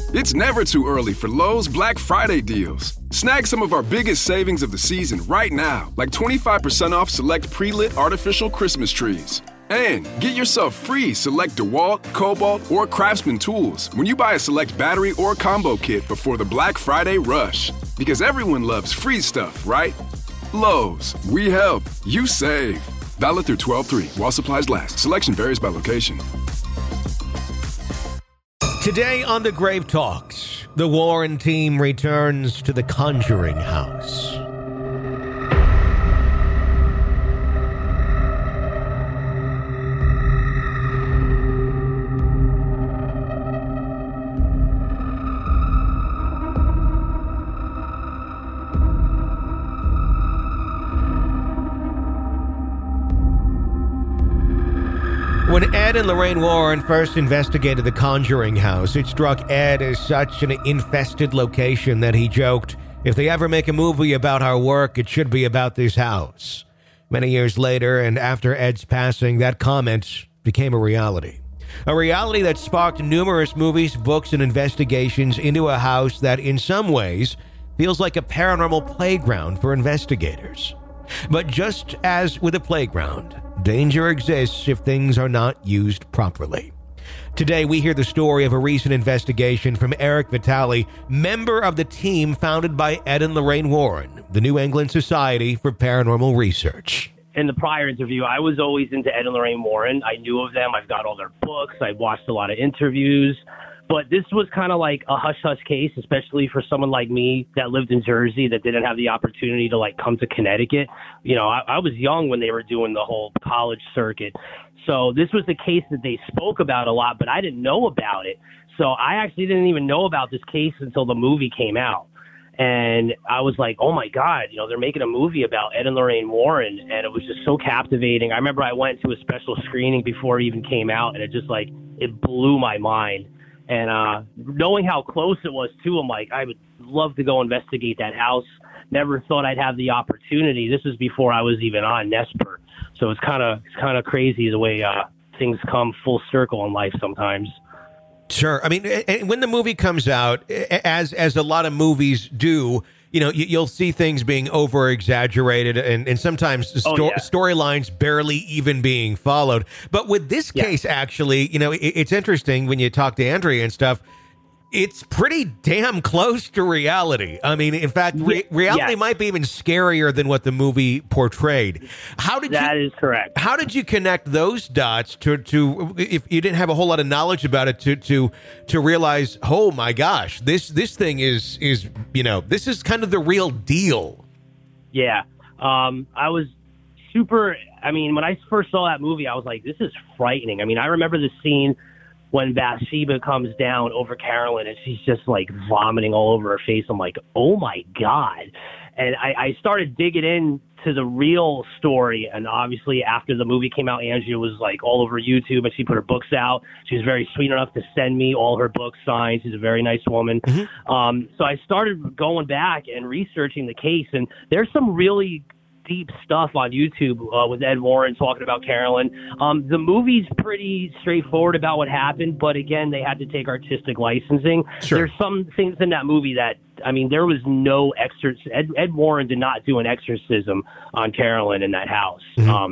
It's never too early for Lowe's Black Friday deals. Snag some of our biggest savings of the season right now, like 25% off select pre-lit artificial Christmas trees. And get yourself free select DeWalt, Cobalt, or Craftsman tools when you buy a select battery or combo kit before the Black Friday rush. Because everyone loves free stuff, right? Lowe's, we help, you save. Valid through 12/3 while supplies last. Selection varies by location. Today on The Grave Talks, the Warren team returns to the Conjuring House. When Ed and Lorraine Warren first investigated the Conjuring House, it struck Ed as such an infested location that he joked, if they ever make a movie about our work, it should be about this house. Many years later, and after Ed's passing, that comment became a reality. A reality that sparked numerous movies, books, and investigations into a house that, in some ways, feels like a paranormal playground for investigators. But just as with a playground, danger exists if things are not used properly. Today, we hear the story of a recent investigation from Eric Vitale, member of the team founded by Ed and Lorraine Warren, the New England Society for Paranormal Research. In the prior interview, I was always into Ed and Lorraine Warren. I knew of them. I've got all their books. I watched a lot of interviews. But this was kind of like a hush-hush case, especially for someone like me that lived in Jersey that didn't have the opportunity to, come to Connecticut. You know, I was young when they were doing the whole college circuit. So this was the case that they spoke about a lot, but I didn't know about it. So I actually didn't even know about this case until the movie came out. And I was like, oh, my God, they're making a movie about Ed and Lorraine Warren. And it was just so captivating. I remember I went to a special screening before it even came out, and it just, it blew my mind. And knowing how close it was to him, I would love to go investigate that house. Never thought I'd have the opportunity. This was before I was even on Nespert. So it's kind of crazy the way things come full circle in life sometimes. Sure. I mean, when the movie comes out, as a lot of movies do, you'll see things being over-exaggerated and sometimes storylines barely even being followed. But with this case, actually, it's interesting when you talk to Andrea and stuff, it's pretty damn close to reality. I mean, in fact, reality might be even scarier than what the movie portrayed. That is correct. How did you connect those dots to if you didn't have a whole lot of knowledge about it, to realize, oh my gosh, this thing is this is kind of the real deal? Yeah. I was super, when I first saw that movie, I was like, this is frightening. I remember the scene when Bathsheba comes down over Carolyn and she's just vomiting all over her face. I'm like, oh my God. And I started digging into the real story. And obviously after the movie came out, Andrea was all over YouTube and she put her books out. She was very sweet enough to send me all her books signed. She's a very nice woman. Mm-hmm. So I started going back and researching the case, and there's some really deep stuff on YouTube with Ed Warren talking about Carolyn. The movie's pretty straightforward about what happened, but again, they had to take artistic licensing. Sure. There's some things in that movie that, there was no Ed Warren did not do an exorcism on Carolyn in that house. Mm-hmm.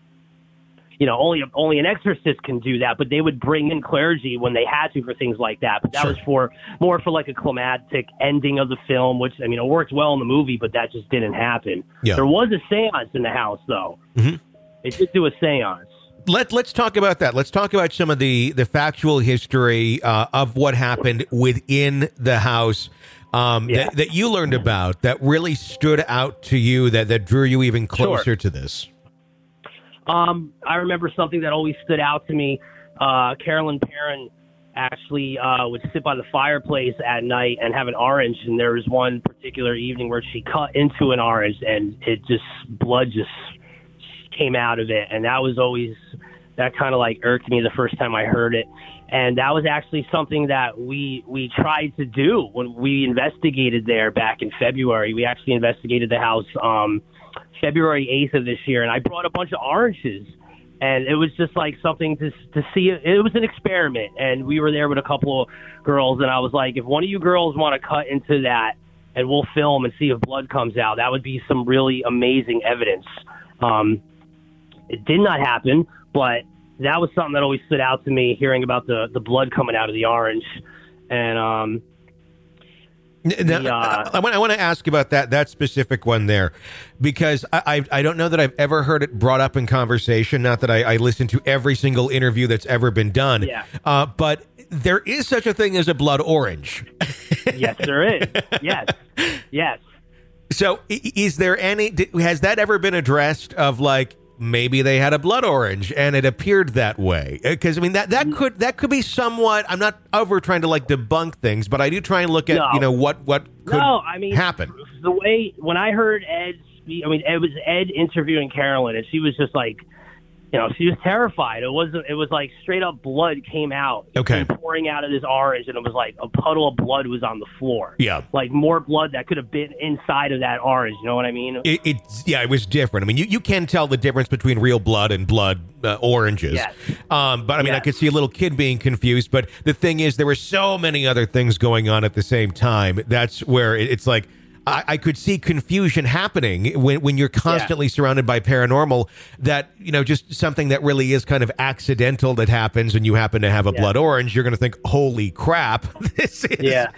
Only an exorcist can do that, but they would bring in clergy when they had to for things like that. But that was more for a climactic ending of the film, which, it worked well in the movie, but that just didn't happen. Yeah. There was a seance in the house, though. Mm-hmm. They did do a seance. Let's talk about that. Let's talk about some of the factual history of what happened within the house that you learned about that really stood out to you, that drew you even closer to this. I remember something that always stood out to me. Carolyn Perrin actually would sit by the fireplace at night and have an orange. And there was one particular evening where she cut into an orange and blood just came out of it. And that kind of irked me the first time I heard it. And that was actually something that we tried to do when we investigated there back in February. We actually investigated the house February 8th of this year, and I brought a bunch of oranges And it was just like something to see. It was an experiment, and we were there with a couple of girls, and I was like, if one of you girls want to cut into that and we'll film and see if blood comes out, that would be some really amazing evidence. It did not happen, but that was something that always stood out to me, hearing about the blood coming out of the orange. And now, I want to ask about that specific one there, because I don't know that I've ever heard it brought up in conversation. Not that I listen to every single interview that's ever been done. Yeah. But there is such a thing as a blood orange. Yes, there is. Yes. So has that ever been addressed of like, maybe they had a blood orange and it appeared that way? Because I mean that could be somewhat. I'm not over trying to like debunk things, but I do try and look at what could happen. The way when I heard Ed speak, it was Ed interviewing Carolyn, and she was just like, she was terrified. It was like straight up blood came out. Okay. Pouring out of this orange, and it was like a puddle of blood was on the floor. Yeah. Like more blood that could have been inside of that orange. You know what I mean? It was different. I mean, you can tell the difference between real blood and blood oranges. Yes. But I mean, I could see a little kid being confused. But the thing is, there were so many other things going on at the same time. That's where it's like, I could see confusion happening when you're constantly surrounded by paranormal, that, just something that really is kind of accidental that happens and you happen to have a blood orange. You're going to think, holy crap, this is, Yeah,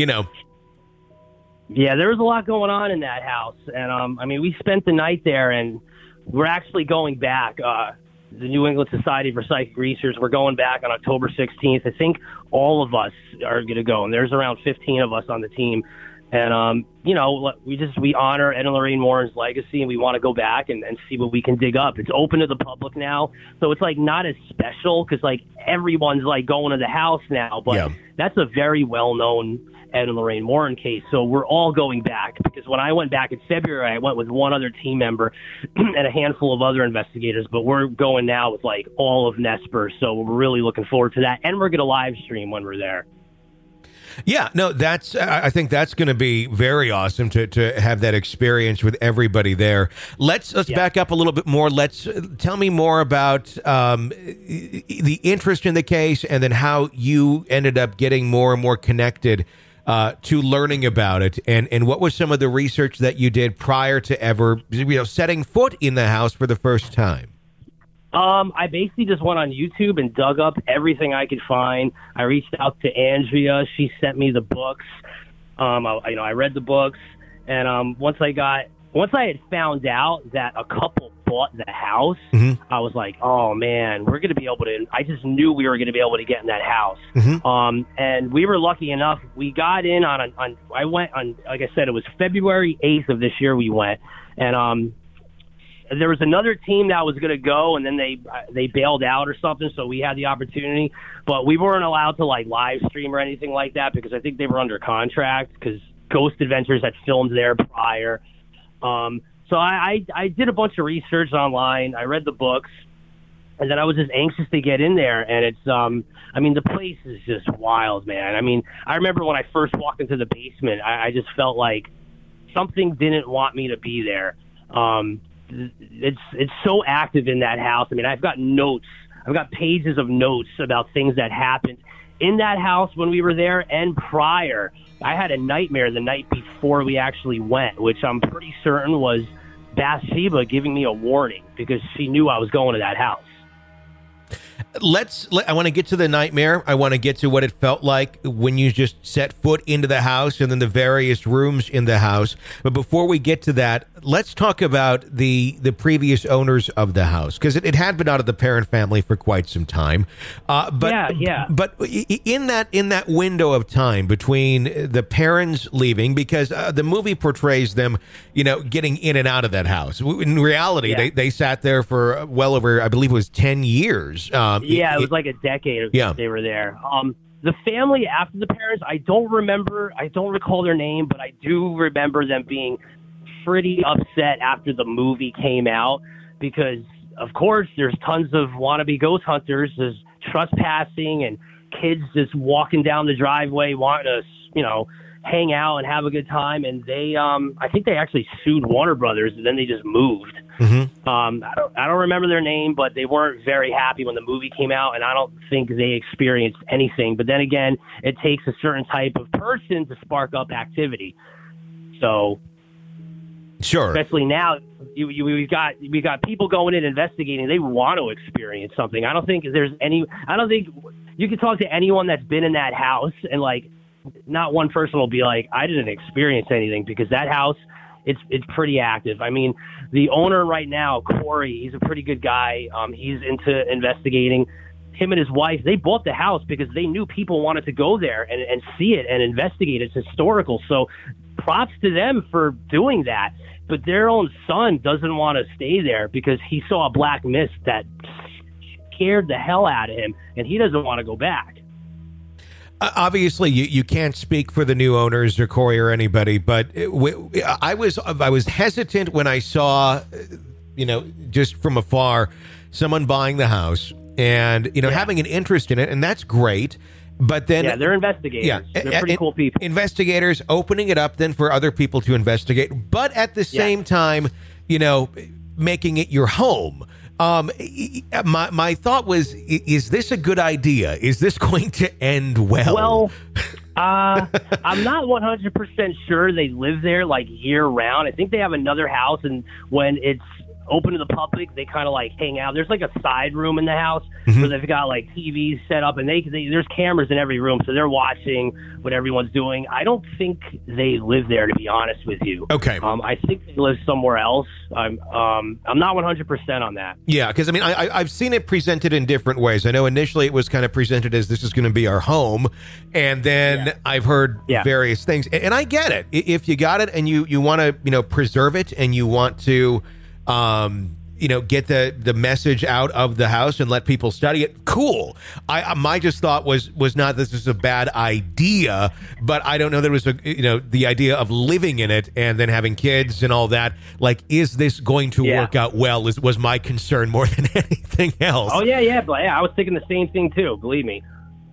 there was a lot going on in that house. And, we spent the night there, and we're actually going back. The New England Society for Psychic Research, we're going back on October 16th. I think all of us are going to go, and there's around 15 of us on the team. And, we honor Ed and Lorraine Warren's legacy, and we want to go back and see what we can dig up. It's open to the public now. So it's like not as special because like everyone's like going to the house now, but that's a very well-known Ed and Lorraine Warren case. So we're all going back, because when I went back in February, I went with one other team member and a handful of other investigators, but we're going now with like all of Nesper. So we're really looking forward to that. And we're going to live stream when we're there. Yeah, no, I think that's going to be very awesome to have that experience with everybody there. Let's back up a little bit more. Tell me more about the interest in the case, and then how you ended up getting more and more connected to learning about it, and what was some of the research that you did prior to ever setting foot in the house for the first time? I basically just went on YouTube and dug up everything I could find. I reached out to Andrea. She sent me the books. I read the books, and once I had found out that a couple bought the house, I was like, oh man, we're going to be able to. I just knew we were going to be able to get in that house. And we were lucky enough. We got in on. I went on. Like I said, it was February 8th of this year. We went, and there was another team that was going to go, and then they bailed out or something, so we had the opportunity. But we weren't allowed to like live stream or anything like that, because I think they were under contract, because Ghost Adventures had filmed there prior. So I did a bunch of research online. I read the books, and then I was just anxious to get in there. And it's the place is just wild, man. I remember when I first walked into the basement, I just felt like something didn't want me to be there. It's so active in that house. I've got notes. I've got pages of notes about things that happened in that house when we were there and prior. I had a nightmare the night before we actually went, which I'm pretty certain was Bathsheba giving me a warning, because she knew I was going to that house. I want to get to the nightmare. I want to get to what it felt like when you just set foot into the house, and then the various rooms in the house. But before we get to that, let's talk about the previous owners of the house, because it had been out of the Perron family for quite some time. But in that window of time between the Perrons leaving, because the movie portrays them, getting in and out of that house. In reality, they sat there for well over, I believe it was 10 years. It was like a decade they were there. The family after the Perrons, I don't recall their name, but I do remember them being pretty upset after the movie came out, because of course there's tons of wannabe ghost hunters. There's trespassing and kids just walking down the driveway wanting to, hang out and have a good time. And they, I think they actually sued Warner Brothers, and then they just moved. I don't remember their name, but they weren't very happy when the movie came out, and I don't think they experienced anything. But then again, it takes a certain type of person to spark up activity. So, sure, especially now, we've got people going in investigating. They want to experience something. I don't think you can talk to anyone that's been in that house, and like, not one person will be like, I didn't experience anything, because that house, it's pretty active. I mean, the owner right now, Corey, he's a pretty good guy. He's into investigating. Him and his wife, they bought the house because they knew people wanted to go there and see it and investigate. It's historical. So props to them for doing that. But their own son doesn't want to stay there because he saw a black mist that scared the hell out of him, and he doesn't want to go back. Obviously, you can't speak for the new owners or Corey or anybody, but I was hesitant when I saw, just from afar, someone buying the house and having an interest in it, and that's great. But then, they're investigators. Yeah, they're pretty cool people. Investigators opening it up then for other people to investigate, but at the same time, making it your home. My thought was, is this a good idea? Is this going to end well? Well, I'm not 100% sure they live there like year round. I think they have another house, and when it's open to the public, they kind of like hang out. There's like a side room in the house where they've got like TVs set up, and there's cameras in every room, so they're watching what everyone's doing. I don't think they live there, to be honest with you. Okay. I think they live somewhere else. I'm not 100% on that. Yeah, because I mean, I've seen it presented in different ways. I know initially it was kind of presented as this is going to be our home, and then I've heard various things, and I get it. If you got it and you want to preserve it, and you want to get the message out of the house and let people study it, cool. My just thought was not this is a bad idea, but I don't know there was the idea of living in it and then having kids and all that. Like, is this going to work out well? Was my concern more than anything else. Oh yeah, but I was thinking the same thing too. Believe me.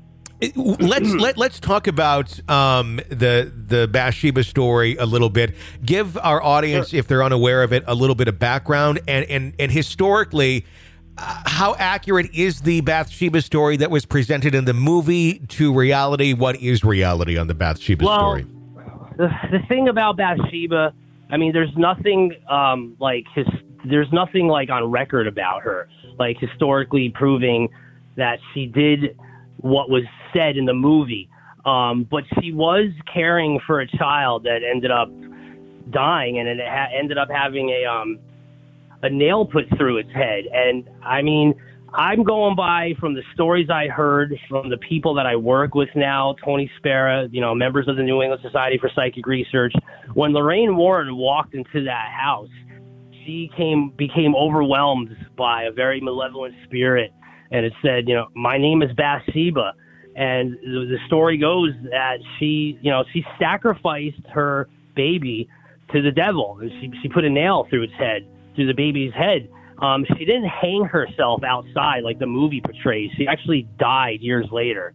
Let's talk about the Bathsheba story a little bit. Give our audience, if they're unaware of it, a little bit of background and historically, how accurate is the Bathsheba story that was presented in the movie to reality? What is reality on the Bathsheba story? The thing about Bathsheba, I mean, there's nothing there's nothing like on record about her, like historically proving that she did what was said in the movie. But she was caring for a child that ended up dying, and it ended up having a nail put through its head. And I mean, I'm going by from the stories I heard from the people that I work with now, Tony Spera, members of the New England Society for Psychic Research. When Lorraine Warren walked into that house, she became overwhelmed by a very malevolent spirit. And it said, my name is Bathsheba. And the story goes that she sacrificed her baby to the devil. And she put a nail through the baby's head. She didn't hang herself outside like the movie portrays. She actually died years later.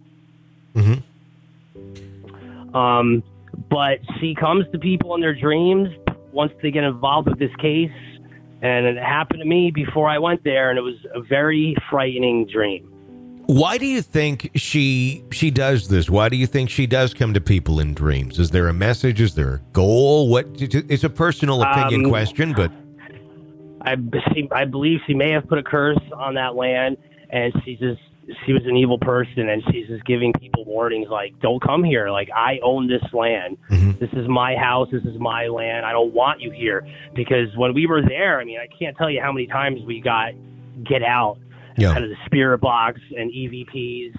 But she comes to people in their dreams once they get involved with this case. And it happened to me before I went there, and it was a very frightening dream. Why do you think she does this? Why do you think she does come to people in dreams? Is there a message? Is there a goal? It's a personal opinion question, but I believe she may have put a curse on that land, and she was an evil person, and she's just giving people warnings like, don't come here. Like, I own this land. This is my house. This is my land. I don't want you here. Because when we were there, I mean, I can't tell you how many times we got get out out of the spirit box and EVPs.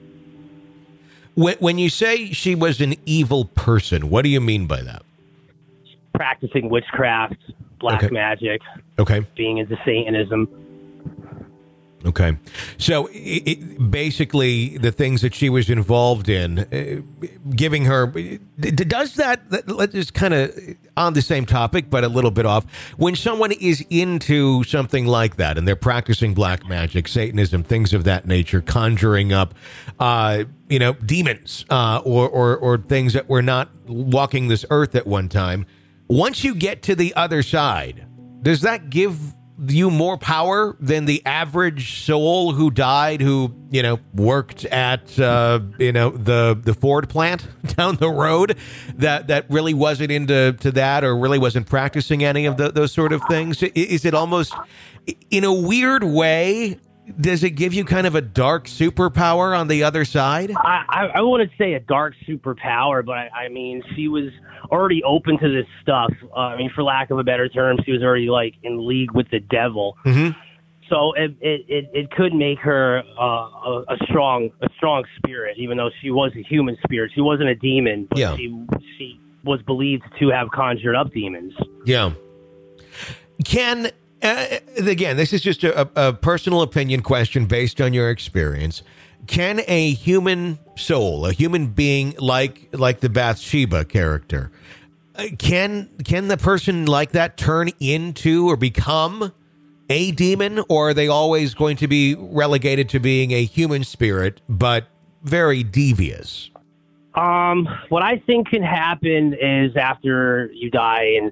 When you say she was an evil person, what do you mean by that? Practicing witchcraft, black magic, being into Satanism. Okay. So basically the things that she was involved in, giving her, does that, let's just kind of on the same topic, but a little bit off. When someone is into something like that and they're practicing black magic, Satanism, things of that nature, conjuring up, demons or things that were not walking this earth at one time, once you get to the other side, does that give you more power than the average soul who died, who, worked at, the Ford plant down the road that really wasn't into that or really wasn't practicing any of those sort of things? Is it almost, in a weird way, does it give you kind of a dark superpower on the other side? I wouldn't say a dark superpower, but I mean, she was already open to this stuff. For lack of a better term, she was already like in league with the devil. Mm-hmm. So it could make her a strong spirit, even though she was a human spirit. She wasn't a demon, but she was believed to have conjured up demons. Yeah. Again, this is just a personal opinion question based on your experience. Can a human soul, a human being like the Bathsheba character, can the person like that turn into or become a demon, or are they always going to be relegated to being a human spirit, but very devious? What I think can happen is after you die and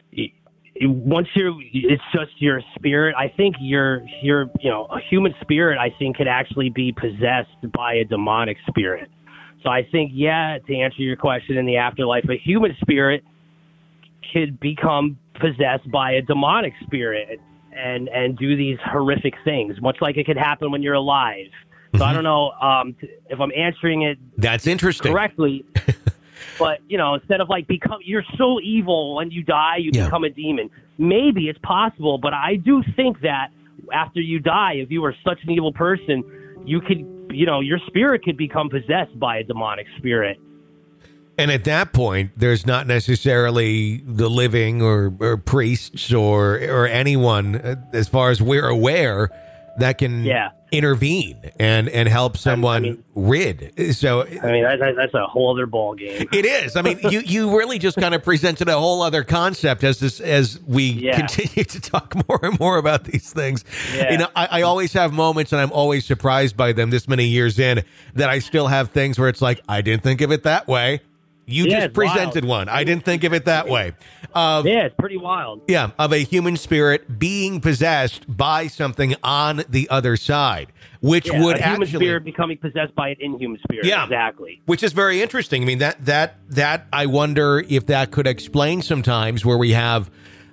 it's just your spirit. I think a human spirit, I think, could actually be possessed by a demonic spirit. So I think, to answer your question, in the afterlife, a human spirit could become possessed by a demonic spirit and do these horrific things, much like it could happen when you're alive. So I don't know if I'm answering it That's interesting. correctly. But, instead of you're so evil when you die, you become a demon. Maybe it's possible, but I do think that after you die, if you were such an evil person, you could, your spirit could become possessed by a demonic spirit. And at that point, there's not necessarily the living or priests or anyone, as far as we're aware, that can intervene and help someone rid. So that's a whole other ball game. It is. You really just kind of presented a whole other concept as we continue to talk more and more about these things. I always have moments, and I'm always surprised by them this many years in, that I still have things where it's like, I didn't think of it that way. You just presented one. I didn't think of it that way. It's pretty wild. Yeah, of a human spirit being possessed by something on the other side, which would a human spirit becoming possessed by an inhuman spirit. Yeah, exactly. Which is very interesting. That I wonder if that could explain sometimes where we have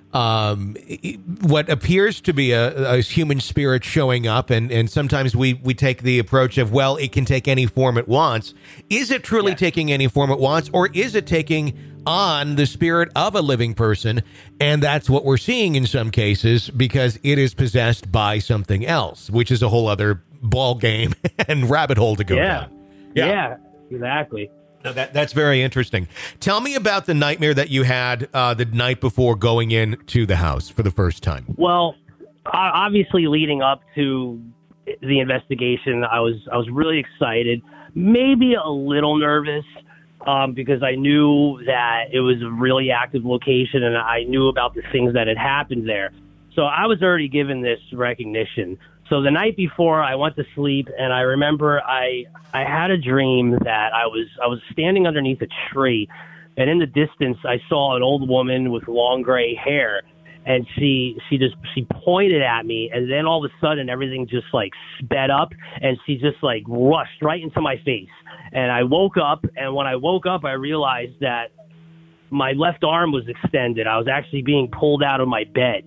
what appears to be a human spirit showing up, and sometimes we take the approach of, well, it can take any form it wants. Is it truly taking any form it wants, or is it taking on the spirit of a living person? And that's what we're seeing in some cases, because it is possessed by something else, which is a whole other ball game and rabbit hole to go down. Yeah, exactly. No, that's very interesting. Tell me about the nightmare that you had the night before going into the house for the first time. Well, obviously leading up to the investigation, I was really excited, maybe a little nervous, because I knew that it was a really active location and I knew about the things that had happened there. So I was already given this recognition. So the night before, I went to sleep, and I remember I had a dream that I was standing underneath a tree, and in the distance I saw an old woman with long gray hair, and she pointed at me, and then all of a sudden everything just like sped up, and she just like rushed right into my face, and I woke up, and when I woke up I realized that my left arm was extended. I was actually being pulled out of my bed,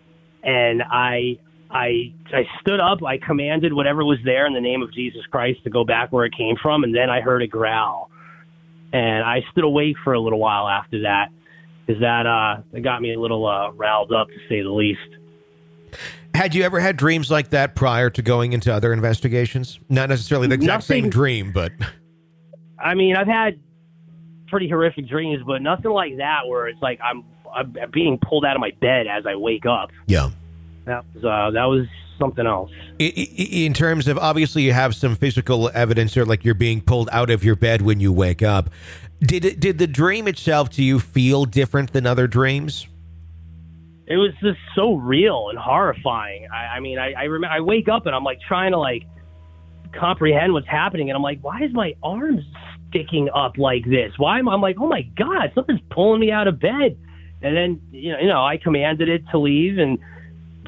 and I stood up, I commanded whatever was there in the name of Jesus Christ to go back where it came from, and then I heard a growl. And I stood awake for a little while after that, because that got me a little riled up, to say the least. Had you ever had dreams like that prior to going into other investigations? Not necessarily the exact same dream, but... I've had pretty horrific dreams, but nothing like that where it's like I'm being pulled out of my bed as I wake up. Yeah. That was something else. In terms of, obviously you have some physical evidence, or like you're being pulled out of your bed when you wake up. Did the dream itself, do you feel different than other dreams? It was just so real and horrifying. I remember I wake up and I'm like trying to like comprehend what's happening, and I'm like, why is my arm sticking up like this? I'm like, oh my God, something's pulling me out of bed. And then, I commanded it to leave, and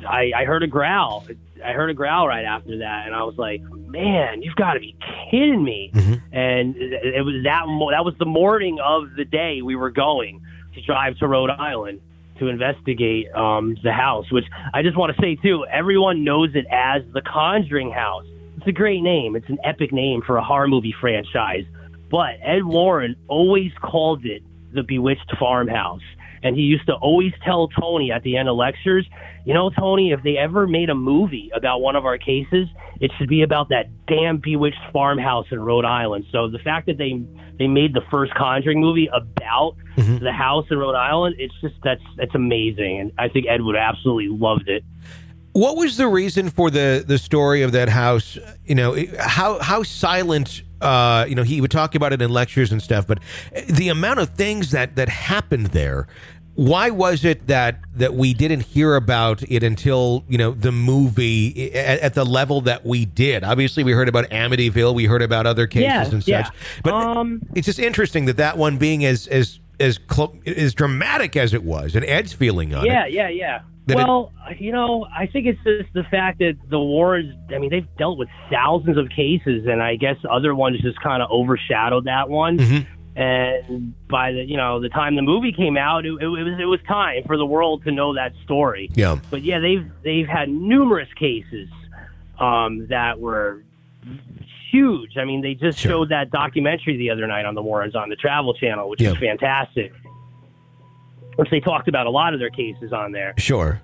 I heard a growl. I heard a growl right after that, and I was like, "Man, you've got to be kidding me!" And it was that was the morning of the day we were going to drive to Rhode Island to investigate the house. Which I just want to say too, everyone knows it as the Conjuring House. It's a great name. It's an epic name for a horror movie franchise. But Ed Warren always called it the Bewitched Farmhouse. And he used to always tell Tony at the end of lectures, you know, Tony, if they ever made a movie about one of our cases, it should be about that damn Bewitched Farmhouse in Rhode Island. So the fact that they made the first Conjuring movie about the house in Rhode Island, it's amazing. And I think Ed would absolutely loved it. What was the reason for the story of that house? You know, how silent, you know, he would talk about it in lectures and stuff, but the amount of things that happened there, why was it that we didn't hear about it until, you know, the movie at the level that we did? Obviously, we heard about Amityville, we heard about other cases and such, but it's just interesting that one being as dramatic as it was, and Ed's feeling on it. Yeah. Well, you know, I think it's just the fact that the Warrens, I mean, they've dealt with thousands of cases, and I guess other ones just kind of overshadowed that one. And by the time the movie came out, it was time for the world to know that story. Yeah. But yeah, they've had numerous cases that were huge. I mean, they just showed that documentary the other night on the Warrens on the Travel Channel, which was fantastic. Which they talked about a lot of their cases on there. Sure.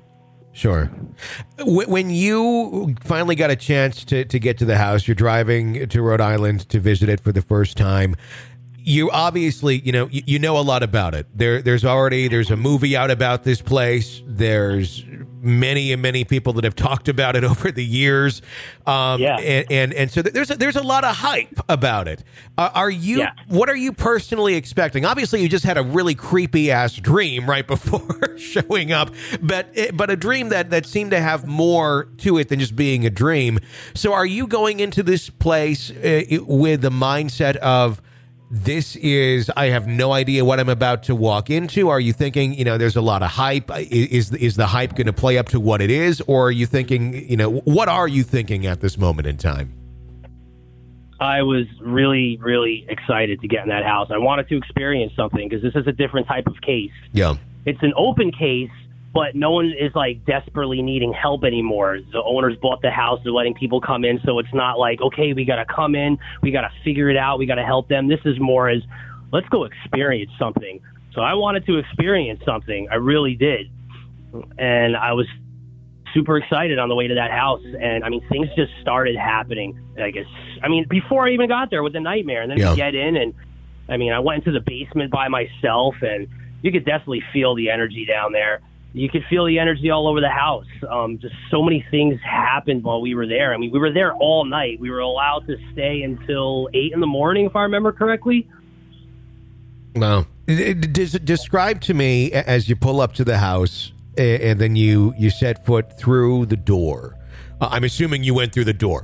When you finally got a chance to get to the house, you're driving to Rhode Island to visit it for the first time. You obviously, you know a lot about it. There's a movie out about this place. There's many people that have talked about it over the years. And so there's a lot of hype about it. What are you personally expecting? Obviously, you just had a really creepy ass dream right before showing up, but a dream that seemed to have more to it than just being a dream. So are you going into this place with the mindset of, I have no idea what I'm about to walk into? Are you thinking, there's a lot of hype? Is the hype going to play up to what it is? Or are you thinking, what are you thinking at this moment in time? I was really, really excited to get in that house. I wanted to experience something because this is a different type of case. Yeah. It's an open case, but no one is like desperately needing help anymore. The owners bought the house. They're letting people come in. So it's not like, okay, we got to come in. We got to figure it out. We got to help them. This is more as, let's go experience something. So I wanted to experience something. I really did. And I was super excited on the way to that house. And I mean, things just started happening. Before I even got there with the nightmare, and then we get in, and I mean, I went into the basement by myself, and you could definitely feel the energy down there. You could feel the energy all over the house. Just so many things happened while we were there. I mean, we were there all night. We were allowed to stay until 8 in the morning, if I remember correctly. Wow. Describe to me, as you pull up to the house and then you set foot through the door. I'm assuming you went through the door.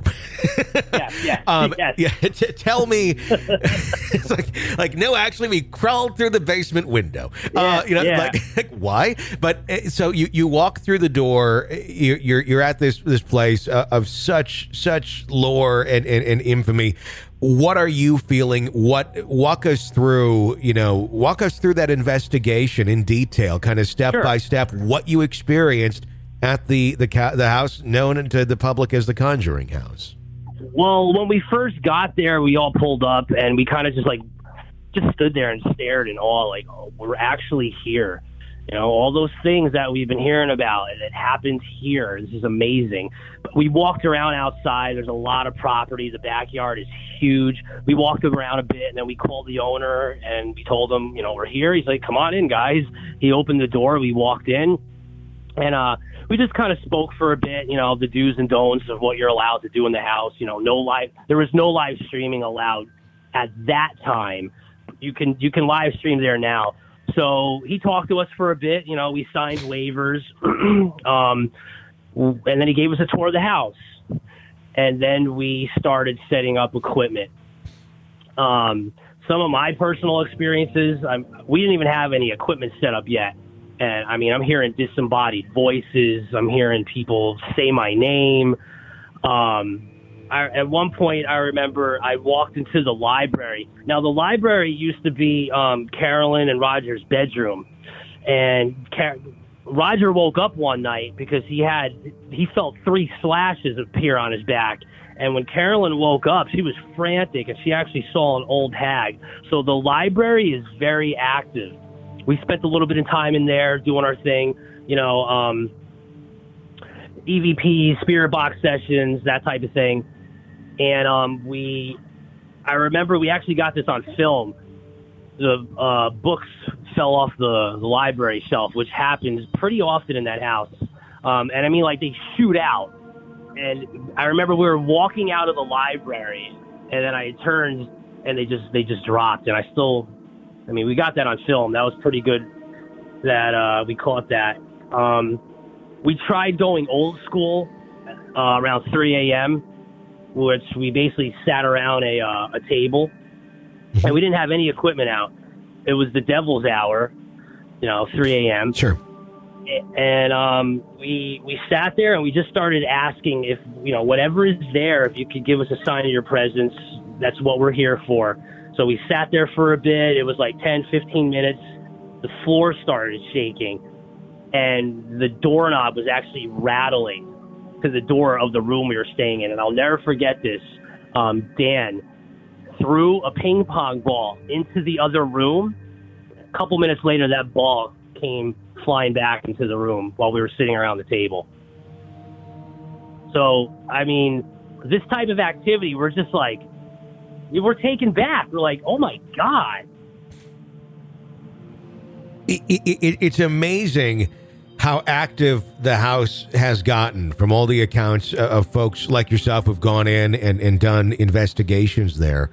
Yes. Tell me, it's like no, actually, we crawled through the basement window. Like why? But so you walk through the door. You're at this place of such lore and infamy. What are you feeling? Walk us through that investigation in detail, kind of step by step, what you experienced at the house known to the public as the Conjuring House. Well, when we first got there, we all pulled up and we kind of just stood there and stared in awe, like, oh, we're actually here. All those things that we've been hearing about, and it happened here. This is amazing. But we walked around outside. There's a lot of property. The backyard is huge. We walked around a bit, and then we called the owner, and we told him, we're here. He's like, come on in, guys. He opened the door. We walked in, and we just kind of spoke for a bit, the do's and don'ts of what you're allowed to do in the house. There was no live streaming allowed at that time. You can live stream there now. So he talked to us for a bit. We signed waivers, and then he gave us a tour of the house. And then we started setting up equipment. Some of my personal experiences, we didn't even have any equipment set up yet. And I mean, I'm hearing disembodied voices. I'm hearing people say my name. At one point, I remember I walked into the library. Now, the library used to be Carolyn and Roger's bedroom. And Roger woke up one night because he felt 3 slashes appear on his back. And when Carolyn woke up, she was frantic, and she actually saw an old hag. So the library is very active. We spent a little bit of time in there doing our thing, EVP, spirit box sessions, that type of thing. And I remember we actually got this on film. The books fell off the library shelf, which happens pretty often in that house. And I mean, like, they shoot out. And I remember we were walking out of the library, and then I turned, and they just dropped. And we got that on film. That was pretty good that we caught that. We tried going old school around 3 a.m., which we basically sat around a table, and we didn't have any equipment out. It was the devil's hour, 3 a.m. Sure. And we sat there and we just started asking if, whatever is there, if you could give us a sign of your presence, that's what we're here for. So we sat there for a bit. It was like 10, 15 minutes. The floor started shaking, and the doorknob was actually rattling to the door of the room we were staying in. And I'll never forget this. Dan threw a ping pong ball into the other room. A couple minutes later, that ball came flying back into the room while we were sitting around the table. So, I mean, this type of activity, we're just like, we're taken back. We're like, oh my God. It's amazing how active the house has gotten from all the accounts of folks like yourself who've gone in and done investigations there.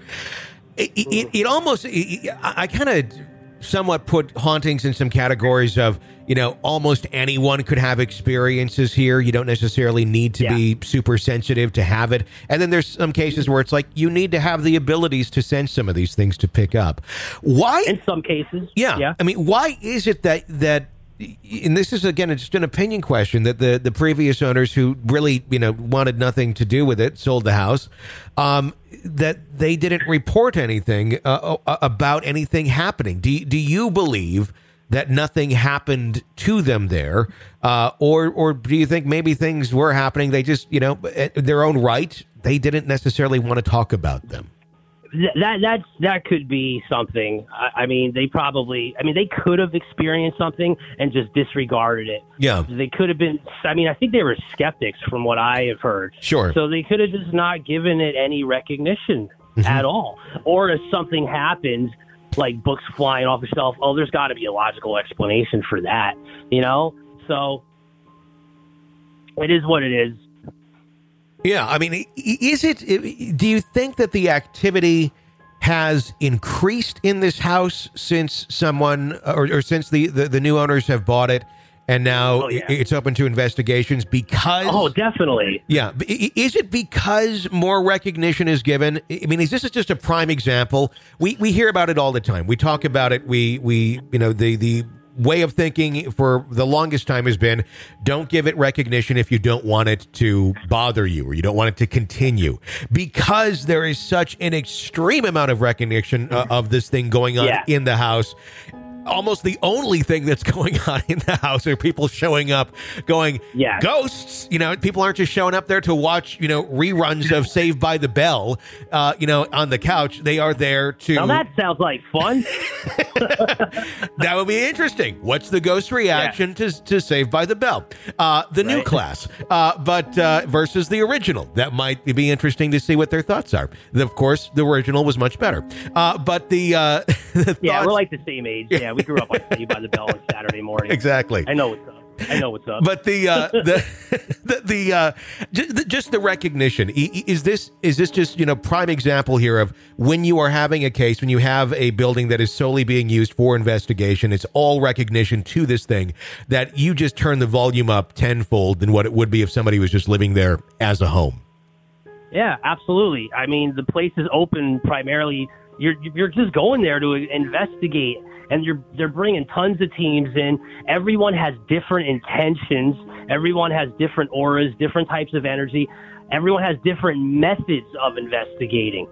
It almost, I kind of somewhat put hauntings in some categories of, almost anyone could have experiences here. You don't necessarily need to be super sensitive to have it. And then there's some cases where it's like you need to have the abilities to sense some of these things to pick up. Why? In some cases. Yeah. I mean, why is it that, and this is, again, just an opinion question, that the previous owners who really, wanted nothing to do with it, sold the house, that they didn't report anything about anything happening? Do you believe that nothing happened to them there, or do you think maybe things were happening? They just, at their own right, they didn't necessarily want to talk about them. That could be something. I mean, they could have experienced something and just disregarded it. Yeah. They could have been, I think they were skeptics from what I have heard. Sure. So they could have just not given it any recognition at all. Or if something happened, like books flying off the shelf, there's got to be a logical explanation for that, So it is what it is. Yeah, I mean, do you think that the activity has increased in this house since someone, or since the new owners have bought it, and now it's open to investigations because... Oh, definitely. Yeah. Is it because more recognition is given? I mean, this is just a prime example. We hear about it all the time. We talk about it. The way of thinking for the longest time has been, don't give it recognition if you don't want it to bother you or you don't want it to continue, because there is such an extreme amount of recognition of this thing going on in the house. Almost the only thing that's going on in the house are people showing up going, ghosts. People aren't just showing up there to watch, reruns of Saved by the Bell, on the couch. They are there to... Now that sounds like fun. That would be interesting. What's the ghost reaction to Saved by the Bell? The new class, but versus the original. That might be interesting to see what their thoughts are. Of course, the original was much better. But the thoughts, we're like the same age. Yeah, we grew up on Saved by the Bell on Saturday morning. Exactly. I know what's up. But just the recognition, is this just prime example here of when you are having a case, when you have a building that is solely being used for investigation, it's all recognition to this thing, that you just turn the volume up tenfold than what it would be if somebody was just living there as a home. Yeah, absolutely. I mean, the place is open primarily, you're just going there to investigate, and they're bringing tons of teams in. Everyone has different intentions. Everyone has different auras, different types of energy. Everyone has different methods of investigating.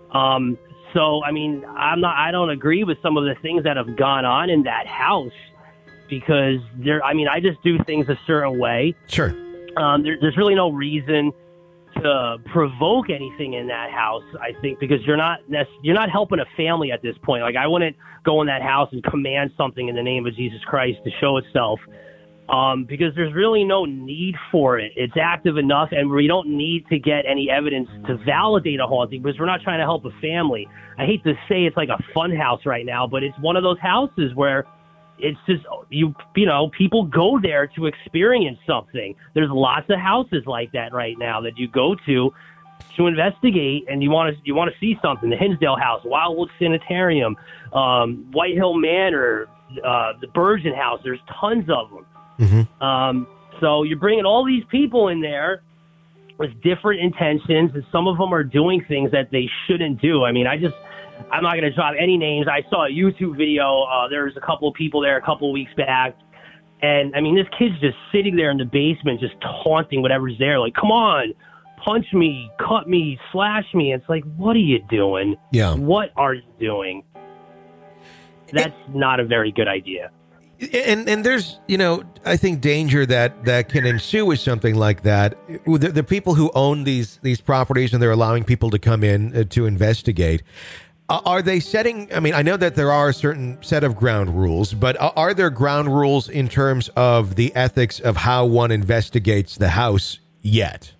So, I mean, I don't agree with some of the things that have gone on in that house, because I just do things a certain way. Sure. There's really no reason to provoke anything in that house, I think, because you're not helping a family at this point. Like, I wouldn't go in that house and command something in the name of Jesus Christ to show itself, because there's really no need for it. It's active enough, and we don't need to get any evidence to validate a haunting, because we're not trying to help a family. I hate to say it's like a fun house right now, but it's one of those houses where it's just, people go there to experience something. There's lots of houses like that right now that you go to investigate, and you want to see something. The Hinsdale House, Wildwood Sanitarium, White Hill Manor, the Bergen House. There's tons of them. Mm-hmm. So you're bringing all these people in there with different intentions, and some of them are doing things that they shouldn't do. I mean, I'm not going to drop any names. I saw a YouTube video. There was a couple of people there a couple of weeks back. And, I mean, this kid's just sitting there in the basement just taunting whatever's there. Like, come on, punch me, cut me, slash me. It's like, what are you doing? Yeah. What are you doing? That's not a very good idea. And there's, I think danger that can ensue with something like that. The people who own these properties, and they're allowing people to come in to investigate, are they setting, I mean, I know that there are a certain set of ground rules, but are there ground rules in terms of the ethics of how one investigates the house yet?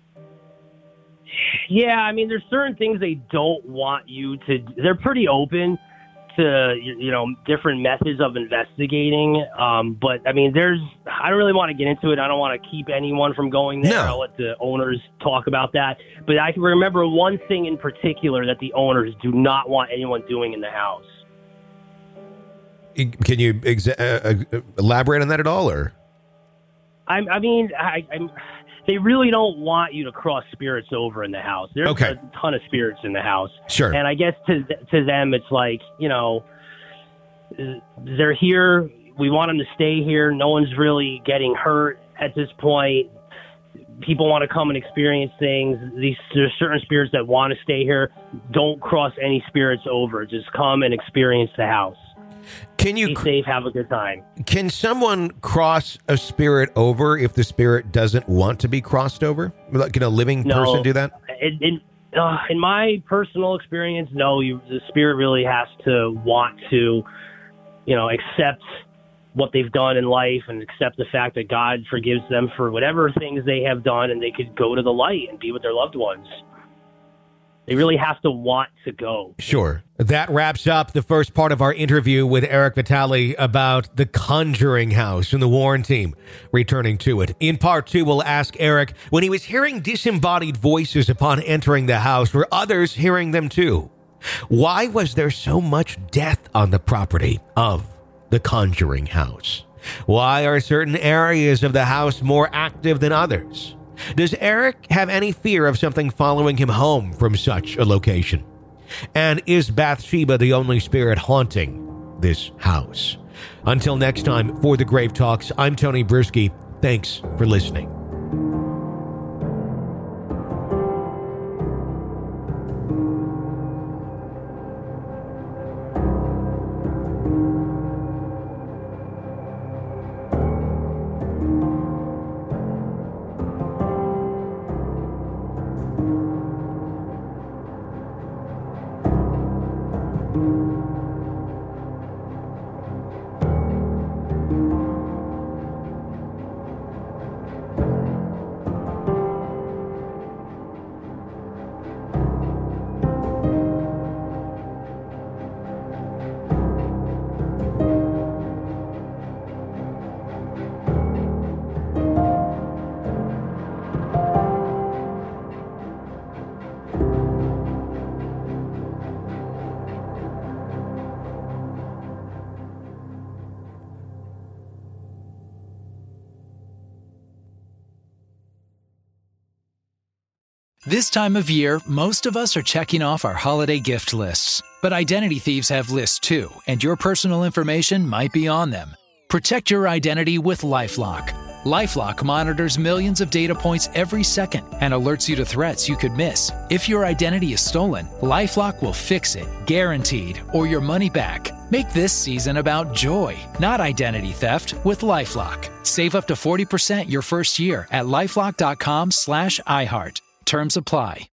Yeah, I mean, there's certain things they don't want you to, they're pretty open to, different methods of investigating. But I mean, I don't really want to get into it. I don't want to keep anyone from going there. No. I'll let the owners talk about that. But I can remember one thing in particular that the owners do not want anyone doing in the house. Can you elaborate on that at all, or? They really don't want you to cross spirits over in the house. There's a ton of spirits in the house. Sure. And I guess to them, it's like, they're here. We want them to stay here. No one's really getting hurt at this point. People want to come and experience things. There's certain spirits that want to stay here. Don't cross any spirits over. Just come and experience the house. Can you be safe, have a good time? Can someone cross a spirit over if the spirit doesn't want to be crossed over? Can a living person do that? In my personal experience, no. The spirit really has to want to, accept what they've done in life and accept the fact that God forgives them for whatever things they have done, and they could go to the light and be with their loved ones. They really have to want to go. Sure. That wraps up the first part of our interview with Eric Vitale about the Conjuring House and the Warren team returning to it. In part 2, we'll ask Eric, when he was hearing disembodied voices upon entering the house, were others hearing them too? Why was there so much death on the property of the Conjuring House? Why are certain areas of the house more active than others? Does Eric have any fear of something following him home from such a location? And is Bathsheba the only spirit haunting this house? Until next time, for the Grave Talks, I'm Tony Bruschi. Thanks for listening. This time of year, most of us are checking off our holiday gift lists. But identity thieves have lists too, and your personal information might be on them. Protect your identity with LifeLock. LifeLock monitors millions of data points every second and alerts you to threats you could miss. If your identity is stolen, LifeLock will fix it, guaranteed, or your money back. Make this season about joy, not identity theft, with LifeLock. Save up to 40% your first year at LifeLock.com/iHeart. Terms apply.